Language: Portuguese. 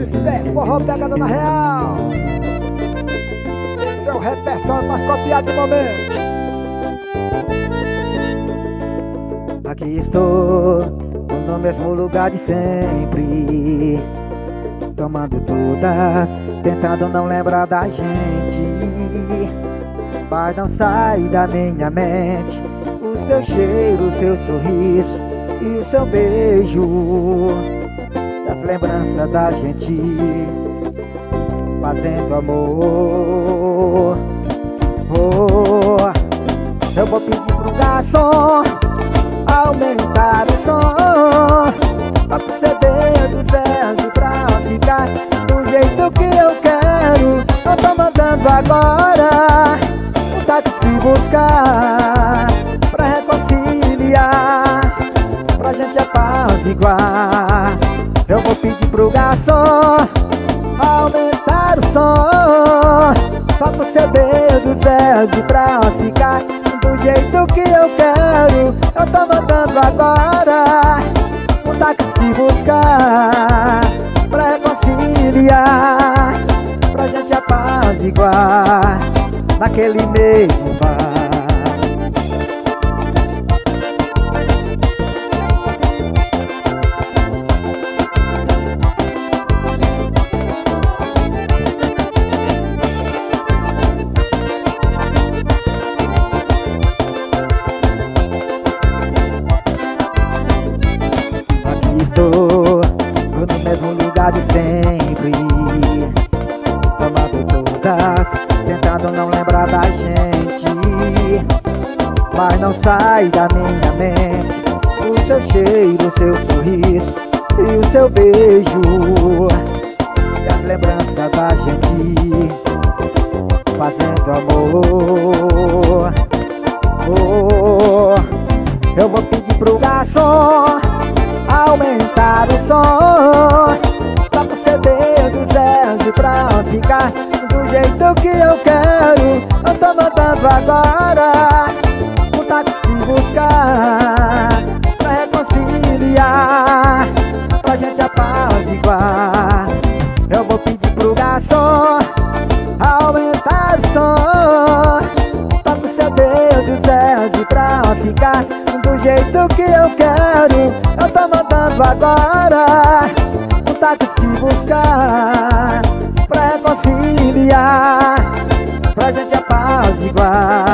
Isso é forró pegada na real. Esse é o repertório mais copiado do momento. Aqui estou, no mesmo lugar de sempre, tomando todas, tentando não lembrar da gente. Mas não sai da minha mente o seu cheiro, o seu sorriso e o seu beijo. Das lembranças da gente fazendo amor. Eu vou pedir pro garçom aumentar o som, pra proceder do zero pra ficar do jeito que eu quero. Eu tô mandando agora um táxi buscar, pra reconciliar, pra gente apaziguar. Eu vou pedir pro garçom aumentar o som, pra proceder do zero pra ficar do jeito que eu quero. Eu tô mandando agora um táxi buscar, pra reconciliar, pra gente apaziguar naquele mesmo bar. Estou no mesmo lugar de sempre, tomando todas, tentando não lembrar da gente. Mas não sai da minha mente o seu cheiro, o seu sorriso e o seu beijo. E as lembranças da gente fazendo amor. Eu vou pedir pro garçom aumentar o som, pra proceder do zero pra ficar do jeito que eu quero. Eu tô mandando agora um táxi buscar, pra reconciliar, pra gente apaziguar. Eu vou pedir pro garçom aumentar o som, pra proceder do zero pra ficar do jeito que eu quero. Eu tô mandando agora um táxi buscar, pra reconciliar, pra gente apaziguar.